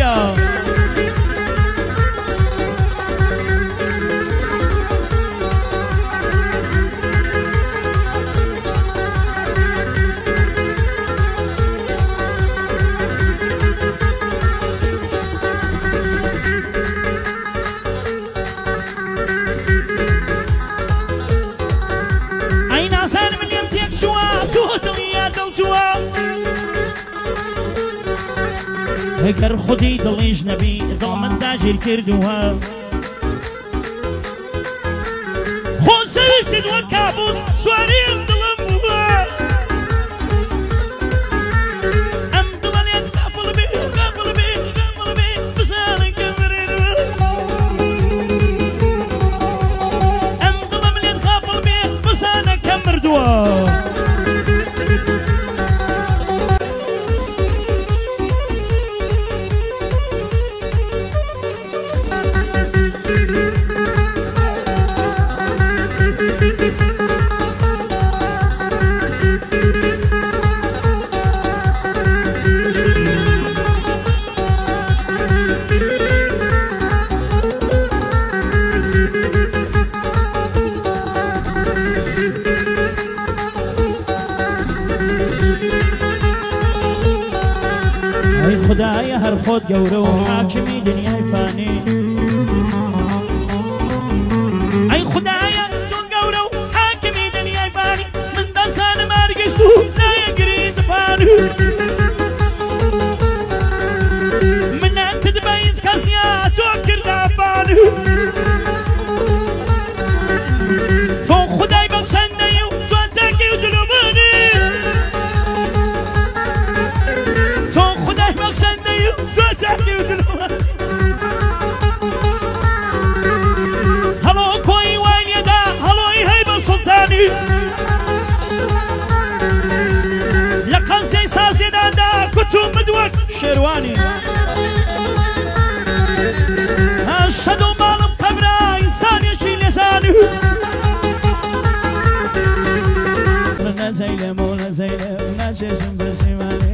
خدایا هەگەر خودی دڵیش نەبی دڵ من داگیر کردووە خۆ سەویستت وەک کابوس سواریم دڵم بووە ئەم دڵە لێت قاپڵ بێ بزانکە بڕێنوە ئەم دڵەم لێت قاپڵ بێ بزانەکە مردووە خدایا هەر خۆت گەورە و حاکمی دنیای فانی ئەی خدایا تۆ گەورە و حاکمی دنیای فانی من دەزانم هەرگیز و نایەگری جپان منەتت بە هیچ کەس نییە تۆ کردا فان تۆ خدای بەخشەندەی و تۆ چاکی و دلوبانی هەڵۆ کۆی وای لێدا هەڵۆی هەی بە سوڵتانی لە قەنسەی سازێداندا کوچوو بدوەک شێروانی شەد و ماڵم قەبرا ئینسانێکی لێزانی نەزەیلێم و نەزەیلێم ناچێژم بە سیمانی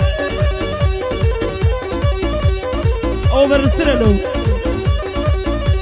Over the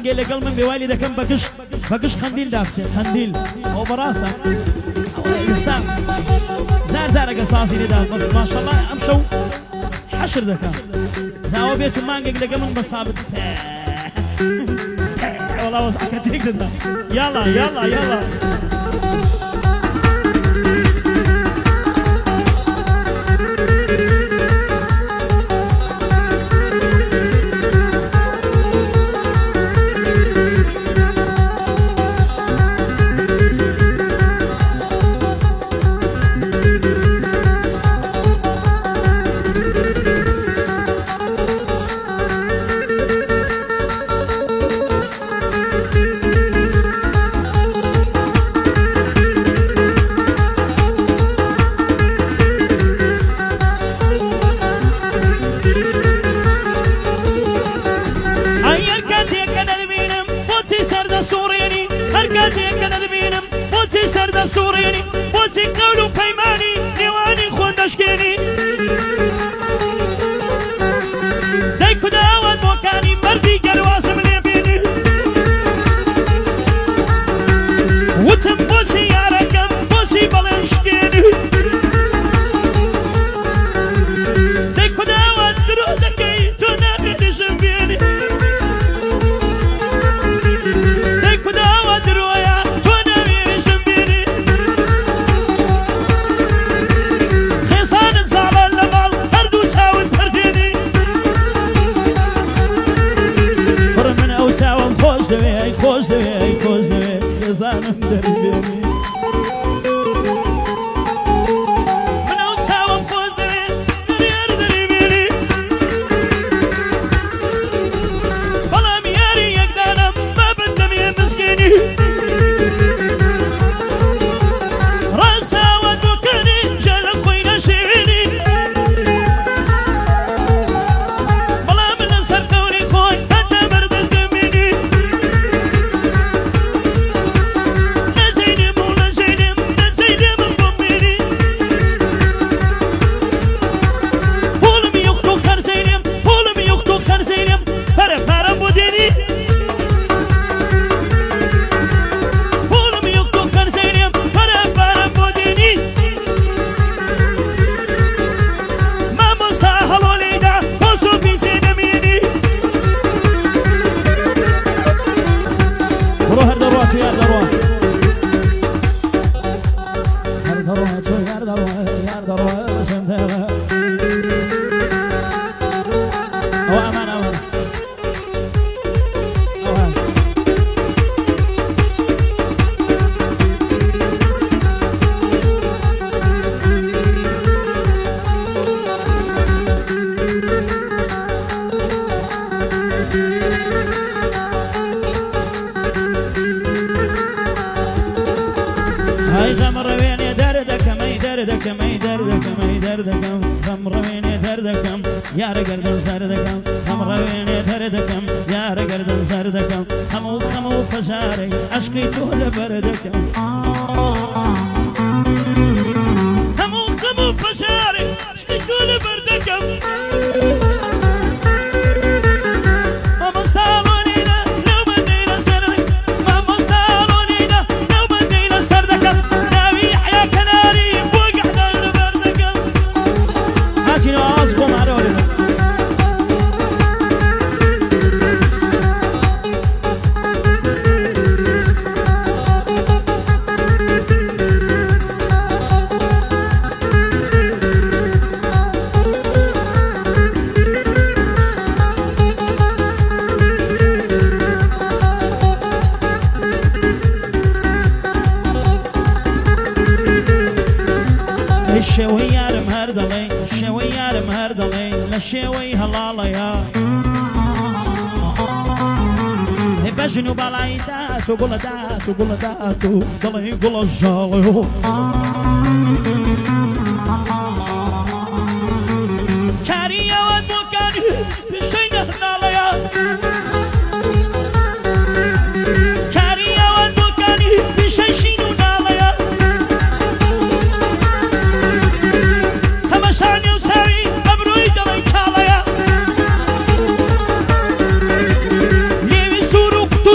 مانگی لگل من بیوالی دکم بکش خندیل دافسی خندیل او براسا انسان زار قصاصي لدان بس ما شاء الله امشوا حشر دكان زاو بيت مانجا لقى من بصابت والله وسعك تقدر يلا يلا يلا سوريني بوسي قولوا بيماني ديواني خون دشكيني دايكو داوات موكاني بردي قلواسم ليبيني وتم بوسي يا رقم بوسي بلنشكيني دايكو داوات برودكي تنافي جنبيني دايكو داوات روايا خوش دوی خزانم دربیانی من او سوام خوش دوی یار دربیانی بالام یاری یک دانم ببندم یه مسکینی راستا و دوکنی جل خوی نشینی بالام نصر قولی خوی حتی بردل دمینی يا رجال سردكم هم رويني تردكم يا رجال سردكم همو فشاري عشقي طول بردكم همو فشاري عشقي طول بردكم ماما صالونينا لو بدينا سردك ماما صالونينا لو بدينا سردكم ناوي حياة كناري وقعنا بردكم هاتينا عازكم عرورنا الشوي يا مهردلي الشوي يا مهردلي للشوي هلالا يا بجنو بلاي داتو قول داتو قول داتو ضلي قول الجالي كاريا ودموكاني بشي نهنا يا كاريا ودموكاني بشي شينو نالا تمشاني وساري أبروي دلي كالا ليبي سورو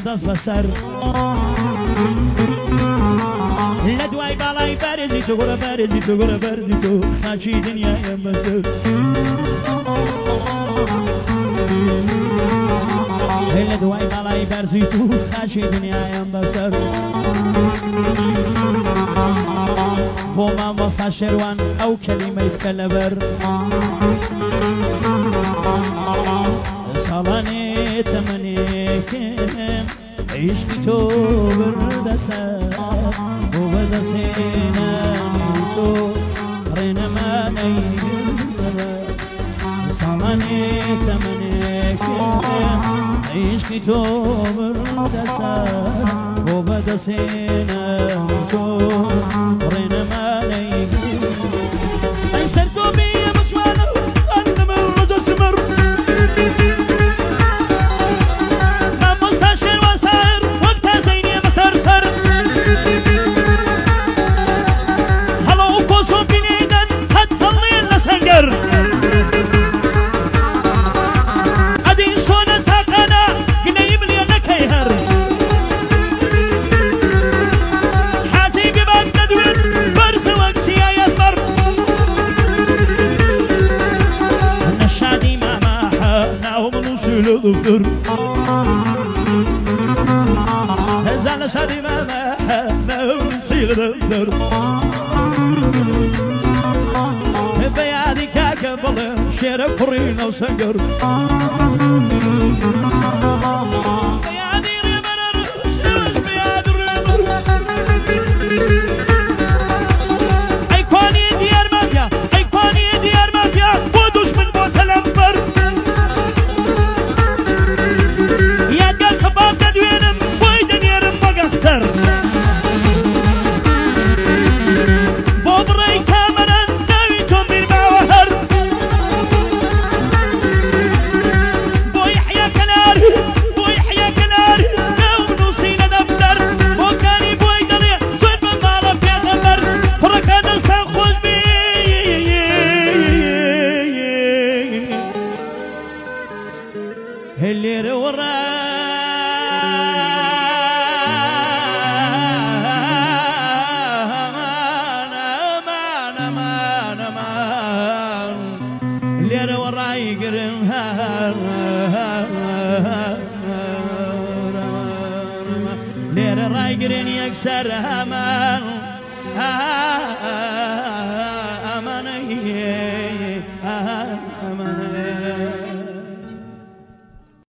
دەست بەسەر لە دوای باڵای بارێزی تۆ گۆرە بارێزی تۆ گۆرە بەرزی تۆ خاچی دنیایم بەسەر لە دوای باڵای بەرزی تو خاچی دنیایم بەسەر بۆ مامۆستا شێروان ئەو کەلیمەی بکە لەبەر ساڵانێ تەمەنێکم عیشقی تۆ بردەسەر بۆ بەدەستهێنانی تۆ ڕێنەمانەی ساڵانێ تەمەنێکم عیشقی تۆ بردەسەر بۆ بەدەستهێنانی تۆ ڕێنەمانەی ئەی سەر تۆ بێ بچوانە ئەندەمە ڕەجە سمەر مامۆستا شێروان سایر وەک تازەینێ بەسەر سەر هەڵۆ و کۆسۆ بینێدەن هەت هەڵێن لە سەنگەر ئەدەی سۆنە تاقانە گنەی بلێ نەکەی هەر حاجەی بێبات دەدوێن بەرزە وەک چیای ئەزمەر نەشادی ماماحە ناوم نووسی لە دفتەر هەزار نەشادی ماماحە ناوم نووسی لە دفتەر بە یادی کاکە بڵێ شێرە کوڕی نەو سەنگەر بە یادی ڕێبەرە شێوەش بە یادی ڕێبەر ئەی کوانی دیار مافیا ئەی کوانی دیار مافیا بۆ دوژمن بۆ تەلەمبەر یادگار خەباب دەدوێنم بۆی دەنێرم بە گەختەر بۆ بڕێی کامەران ناوی تۆم بیرماوە هەر بۆ یحیا کەنار ناو نووسی لە دەفتەر بۆکانی بۆی دەڵێ زۆر بە ماڵە پێغەمبەر کوڕەکان دەستان خۆش بێ لێرە وەڕا لێرە وەڕای گرم لێرە ڕایگرن یەکسەر هەمان ئەمانە